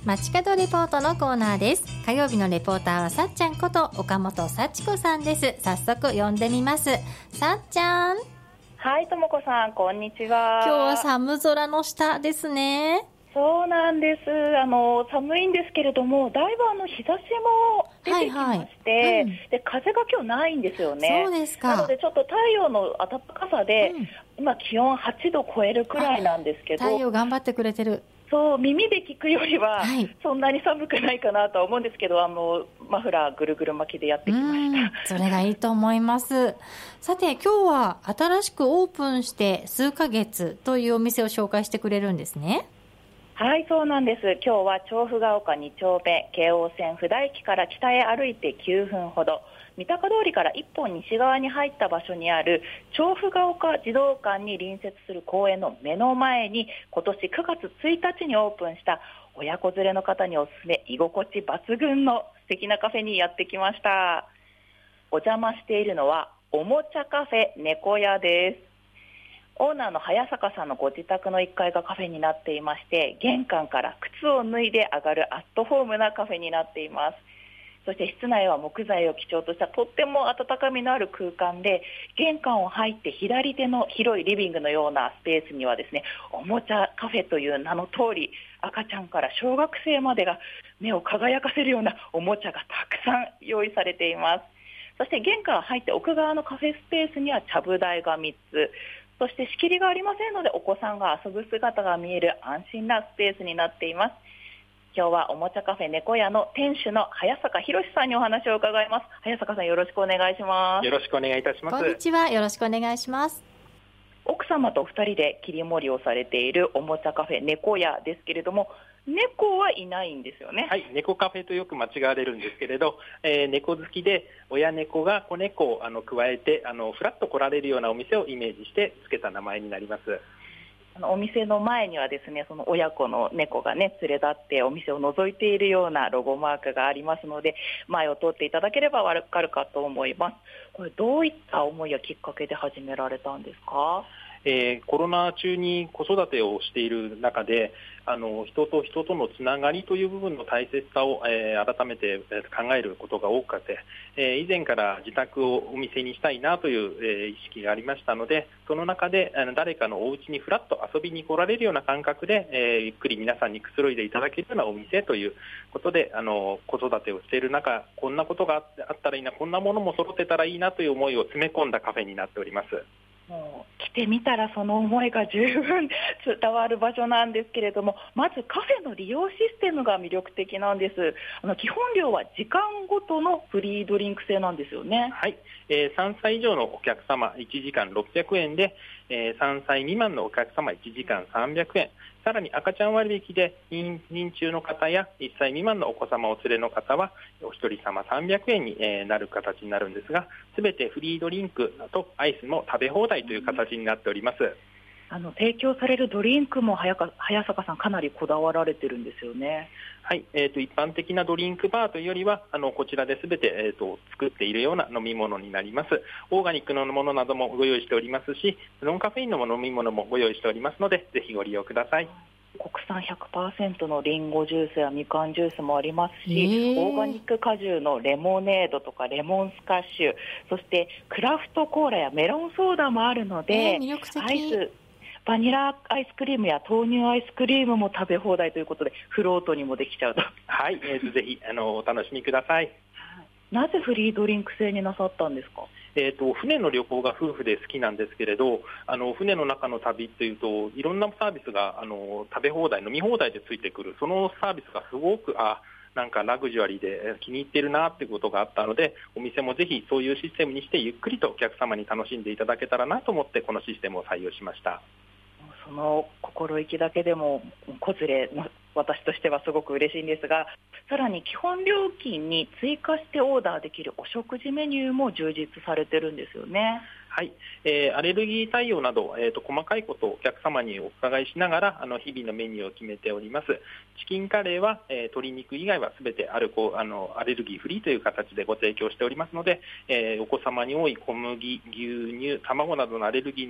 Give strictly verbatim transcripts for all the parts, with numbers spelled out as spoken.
街角レポートのコーナーです。火曜日のレポーターはさっちゃんこと岡本幸子さんです。早速呼んでみます。さっちゃん。 はい、ともこさん、こんにちは。 今日は寒空の下ですね。 そうなんです。あの寒いんですけれども、だいぶあの日差しも出てきまして、はいはいうん、で風が今日ないんですよね。 そうですか。 なのでちょっと太陽の暖かさで、うん、今気温はちど超えるくらいなんですけど、 太陽頑張ってくれてる。 そう耳で聞くよりはそんなに寒くないかなとは思うんですけど、あのマフラーぐるぐる巻きでやってきました。 それがいいと思います。さて今日は新しくオープンして数ヶ月というお店を紹介してくれるんですね。 はい、そうなんです。今日は調布が丘に丁目、京王線布田駅から北へ歩いてきゅうふんほど、三鷹通りから一本西側に入った場所にある調布が丘児童館に隣接する公園の目の前に、今年くがつついたちにオープンした親子連れの方におすすめ、居心地抜群の素敵なカフェにやってきました。お邪魔しているのはおもちゃカフェ猫屋です。オーナーの早坂さんのご自宅のいっかいがカフェになっていまして、玄関から靴を脱いで上がるアットホームなカフェになっています。そして室内は木材を基調としたとっても温かみのある空間で、玄関を入って左手の広いリビングのようなスペースにはですね、おもちゃカフェという名の通り、赤ちゃんから小学生までが目を輝かせるようなおもちゃがたくさん用意されています。そして玄関入って奥側のカフェスペースにはちゃぶ台がみっつ、そして仕切りがありませんので、お子さんが遊ぶ姿が見える安心なスペースになっています。今日はおもちゃカフェ猫屋の店主の早坂博さんにお話を伺います。早坂さん、よろしくお願いします。 よろしくお願いいたします。 こんにちは、よろしくお願いします。 奥様とふたりで切り盛りをされているおもちゃカフェ猫屋ですけれども、猫はいないんですよね。 はい、猫カフェとよく間違われるんですけれど、えー、猫好きで親猫が子猫をあの加えてあのフラッと来られるようなお店をイメージしてつけた名前になります。 あのお店の前にはですね、その親子の猫がね連れ立ってお店を覗いているようなロゴマークがありますので、前を通っていただければわかるかと思います。これどういった思いやきっかけで始められたんですか？ えー、コロナ中に子育てをしている中で、あの人と人とのつながりという部分の大切さを、えー、改めて考えることが多くて、えー、以前から自宅をお店にしたいなという、えー、意識がありましたので、その中であの誰かのお家にフラッと遊びに来られるような感覚で、えー、ゆっくり皆さんにくつろいでいただけるようなお店ということで、あの子育てをしている中、こんなことがあったらいいな、こんなものも揃ってたらいいなという思いを詰め込んだカフェになっております。 もう来てみたらその思いが十分伝わる場所なんですけれども、まずカフェの利用システムが魅力的なんです。あの基本料は時間ごとのフリードリンク制なんですよね。 はい、えー、さんさい以上のお客様いちじかんろっぴゃくえんで、えー、さんさい未満のお客様いちじかんさんびゃくえん、さらに赤ちゃん割引で妊娠中の方やいっさい未満のお子様お連れの方はお一人様さんびゃくえんになる形になるんですが、すべてフリードリンクとアイスも食べ放題という形になっております。 あの提供されるドリンクも早か早坂さんかなりこだわられてるんですよね。 はい、えーと、一般的なドリンクバーというよりはあのこちらで全て、えーと、作っているような飲み物になります。オーガニックのものなどもご用意しておりますし、ノンカフェインの飲み物もご用意しておりますので、ぜひご利用ください。 国産 ひゃくパーセント のリンゴジュースやみかんジュースもありますし、オーガニック果汁のレモネードとかレモンスカッシュ、そしてクラフトコーラやメロンソーダもあるので、 魅力的。 アイスバニラアイスクリームや豆乳アイスクリームも食べ放題ということで、フロートにもできちゃうと。 はい、えー、ぜひあのお楽しみください。 なぜフリードリンク制になさったんですか？ えーと、船の旅行が夫婦で好きなんですけれど、あの船の中の旅というといろんなサービスがあの食べ放題飲み放題でついてくる、そのサービスがすごくあなんかラグジュアリーで気に入ってるなっていうことがあったので、お店もぜひそういうシステムにしてゆっくりとお客様に楽しんでいただけたらなと思ってこのシステムを採用しました。 その心意気だけでも子連れの私としてはすごく嬉しいんですが、さらに基本料金に追加してオーダーできるお食事メニューも充実されてるんですよね。 はい、えー、アレルギー対応など、えーと、細かいことをお客様にお伺いしながらあの日々のメニューを決めております。チキンカレーは、えー、鶏肉以外はすべてアルコあのアレルギーフリーという形でご提供しておりますので、えー、お子様に多い小麦、牛乳、卵などのアレルギーの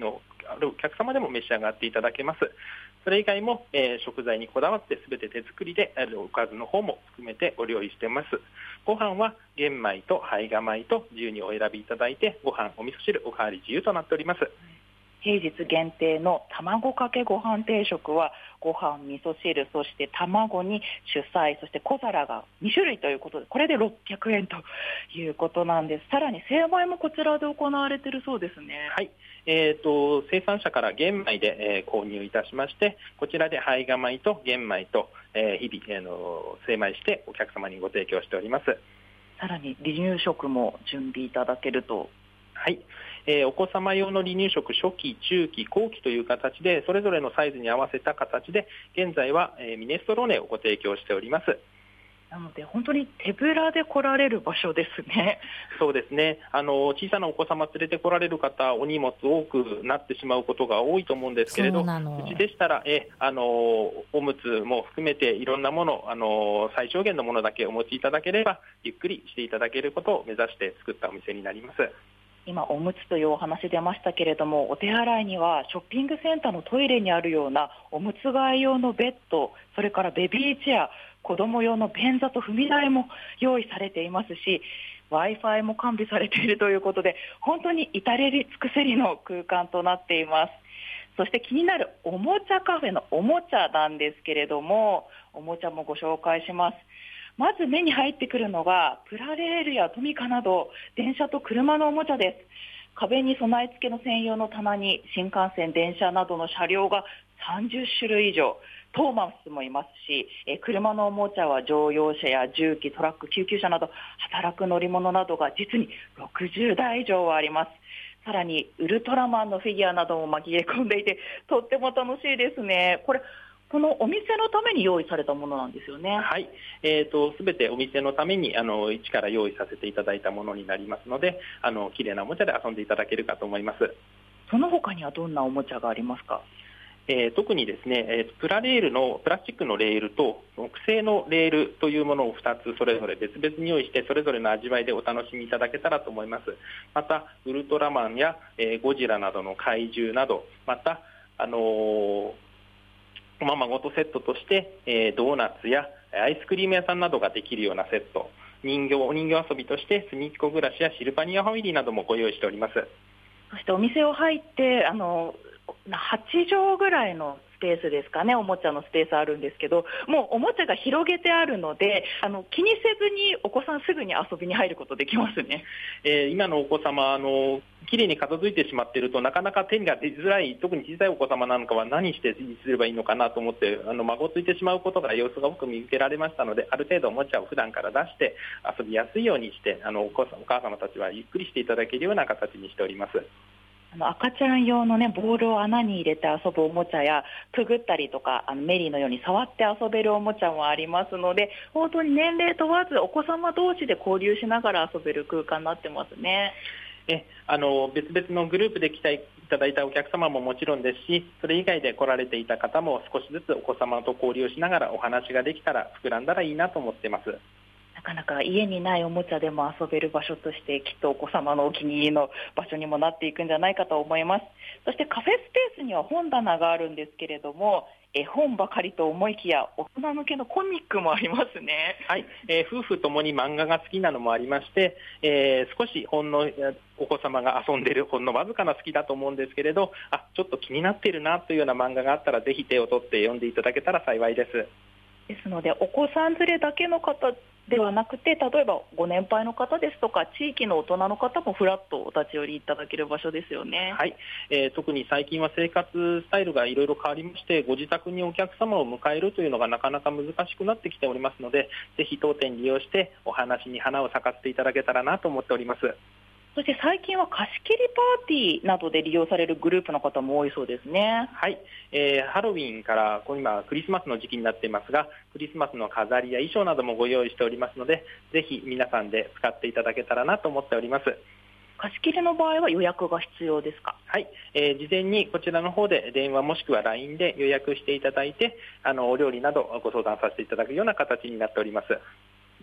あるお客様でも召し上がっていただけます。それ以外も、えー、食材にこだわって全て手作りでおかずの方も含めてお料理しています。ご飯は玄米と胚芽米と自由にお選びいただいて、ご飯お味噌汁おかわり自由となっております。 平日限定の卵かけご飯定食はご飯、味噌汁、そして卵に主菜、そして小皿がに種類ということで、これでろっぴゃくえんということなんです。さらに精米もこちらで行われているそうですね。 はい、えー、と生産者から玄米で、えー、購入いたしまして、こちらで胚芽米と玄米と、えー、日々、えー、の精米してお客様にご提供しております。 さらに離乳食も準備いただけると。 はい、えー、お子様用の離乳食初期、中期、後期という形でそれぞれのサイズに合わせた形で現在は、えー、ミネストローネをご提供しております。 なので本当に手ぶらで来られる場所ですね。 そうですね、あの小さなお子様連れて来られる方、お荷物多くなってしまうことが多いと思うんですけれど、うちでしたらえあのおむつも含めていろんなもの、あの最小限のものだけお持ちいただければゆっくりしていただけることを目指して作ったお店になります。 今おむつというお話出ましたけれども、お手洗いにはショッピングセンターのトイレにあるようなおむつ替え用のベッド、それからベビーチェア、子供用の便座と踏み台も用意されていますし、 Wi-Fi も完備されているということで、本当に至れり尽くせりの空間となっています。そして気になるおもちゃカフェのおもちゃなんですけれども、おもちゃもご紹介します。まず目に入ってくるのがプラレールやトミカなど電車と車のおもちゃです。壁に備え付けの専用の棚に新幹線、電車などの車両がさんじゅっしゅるい以上、トーマスもいますし、え車のおもちゃは乗用車や重機、トラック、救急車など働く乗り物などが実にろくじゅうだい以上はあります。さらにウルトラマンのフィギュアなども紛れ込んでいて、とっても楽しいですね。これこのお店のために用意されたものなんですよね。 はい、えーと、全てお店のためにあの一から用意させていただいたものになりますので、あの綺麗なおもちゃで遊んでいただけるかと思います。 その他にはどんなおもちゃがありますか？ えー、特にですね、えー、プラレールのプラスチックのレールと木製のレールというものをふたつそれぞれ別々に用意して、それぞれの味わいでお楽しみいただけたらと思います。またウルトラマンや、えー、ゴジラなどの怪獣など、またあのーおままごとセットとして、えー、ドーナツやアイスクリーム屋さんなどができるようなセット、人形お人形遊びとしてすみっこ暮らしやシルバニアファミリーなどもご用意しております。 そしてお店を入ってあのはちじょうぐらいのスペースですかね、おもちゃのスペースあるんですけど、もうおもちゃが広げてあるので、あの気にせずにお子さんすぐに遊びに入ることできますね。 えー、今のお子様、あのきれいに片付いてしまっているとなかなか手が出づらい、特に小さいお子様なんかは何してすればいいのかなと思ってあの孫ついてしまうことが様子が多く見受けられましたので、ある程度おもちゃを普段から出して遊びやすいようにして、あの お, 子さんお母様たちはゆっくりしていただけるような形にしております。 あの赤ちゃん用の、ね、ボールを穴に入れて遊ぶおもちゃや、くぐったりとかあのメリーのように触って遊べるおもちゃもありますので、本当に年齢問わずお子様同士で交流しながら遊べる空間になってますね。 えあの別々のグループで来ていただいたお客様ももちろんですし、それ以外で来られていた方も少しずつお子様と交流しながらお話ができたら膨らんだらいいなと思っています。 なかなか家にないおもちゃでも遊べる場所としてきっとお子様のお気に入りの場所にもなっていくんじゃないかと思います。そしてカフェスペースには本棚があるんですけれども、絵本ばかりと思いきや大人向けのコミックもありますね。 はい、えー、夫婦ともに漫画が好きなのもありまして、えー、少しほんのお子様が遊んでいるほんのわずかな好きだと思うんですけれど、あちょっと気になっているなというような漫画があったらぜひ手を取って読んでいただけたら幸いです。 ですのでお子さん連れだけの方ではなくて、例えばご年配の方ですとか地域の大人の方もフラッとお立ち寄りいただける場所ですよね。 はい、えー、特に最近は生活スタイルがいろいろ変わりまして、ご自宅にお客様を迎えるというのがなかなか難しくなってきておりますので、ぜひ当店利用してお話に花を咲かせていただけたらなと思っております。 そして最近は貸し切りパーティーなどで利用されるグループの方も多いそうですね。 はい、えー、ハロウィンから今クリスマスの時期になっていますが、クリスマスの飾りや衣装などもご用意しておりますので、ぜひ皆さんで使っていただけたらなと思っております。 貸し切りの場合は予約が必要ですか？ はい、えー、事前にこちらの方で電話もしくは ライン で予約していただいて、あのお料理などご相談させていただくような形になっております。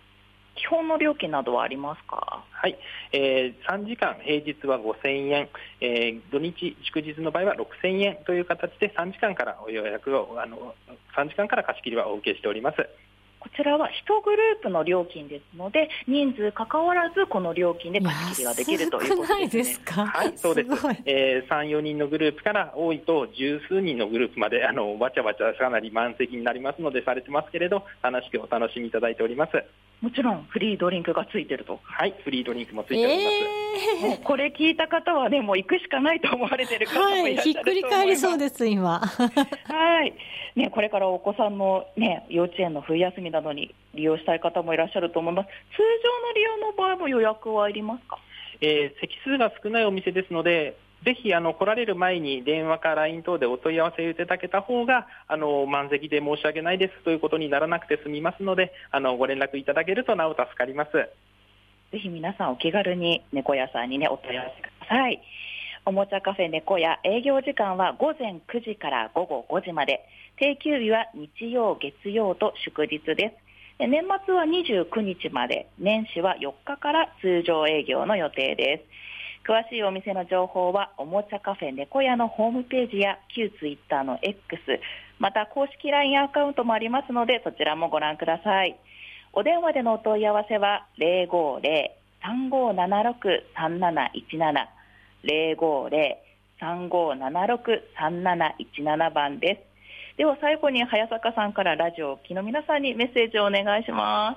基本の料金などはありますか？ はい、えー、さんじかん平日はごせんえん、えー、土日祝日の場合はろくせんえんという形でさんじかんからお予約をあのさんじかんから貸し切りはお受けしております。 こちらはいちグループの料金ですので、人数関わらずこの料金で貸し切りができるということですね。 安くないですか？ はい、そうです。 すごい。 えー、さん、よにんのグループから多いと十数人のグループまであのわちゃわちゃかなり満席になりますのでされてますけれど、楽しくお楽しみいただいております。 もちろんフリードリンクがついてると。 はい、フリードリンクもついております。 えー、 もうこれ聞いた方はね、もう行くしかないと思われてる方もいらっしゃると思います。 はい、ひっくり返りそうです今。 はい、ね、これからお子さんの、ね、幼稚園の冬休みなどに利用したい方もいらっしゃると思います。通常の利用の場合も予約はいりますか？ えー、席数が少ないお店ですので、ぜひあの来られる前に電話か ライン 等でお問い合わせをいただけた方があの満席で申し訳ないですということにならなくて済みますので、あのご連絡いただけるとなお助かります。 ぜひ皆さんお気軽に猫屋さんに、ね、お問い合わせください。おもちゃカフェ猫屋、営業時間はごぜんくじからごごごじまで、定休日は日曜月曜と祝日です。で年末はにじゅうくにちまで、年始はよっかから通常営業の予定です。詳しいお店の情報はおもちゃカフェ猫屋のホームページや旧ツイッターの X、 また公式 ライン アカウントもありますので、そちらもご覧ください。お電話でのお問い合わせは ゼロごゼロ さんごななろく さんなないちなな ゼロごゼロ さんごななろく さんなないちなな 番です。では最後に早坂さんからラジオをお聞きの皆さんにメッセージをお願いします。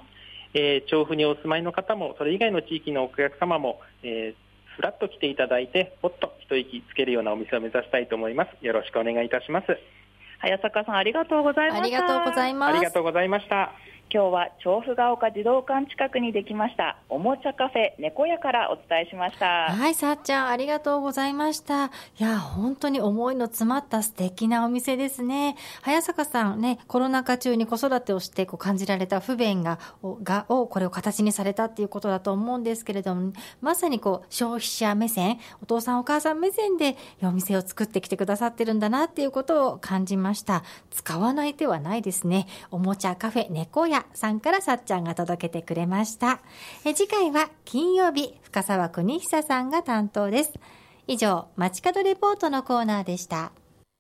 えー、調布にお住まいの方もそれ以外の地域のお客様も、えーふらっと来ていただいて、もっと一息つけるようなお店を目指したいと思います。よろしくお願いいたします。 早坂さん、ありがとうございました。 ありがとうございます。 ありがとうございました。 今日は調布が丘児童館近くにできましたおもちゃカフェ猫屋からお伝えしました。 はい、さっちゃんありがとうございました。いや本当に思いの詰まった素敵なお店ですね。早坂さんね、コロナ禍中に子育てをしてこう感じられた不便ががをこれを形にされたっていうことだと思うんですけれども、まさにこう消費者目線、お父さんお母さん目線でお店を作ってきてくださってるんだなっていうことを感じました。使わない手はないですね。おもちゃカフェ猫屋さんからさっちゃんが届けてくれました。え次回は金曜日、深澤邦久さんが担当です。以上、街角レポートのコーナーでした。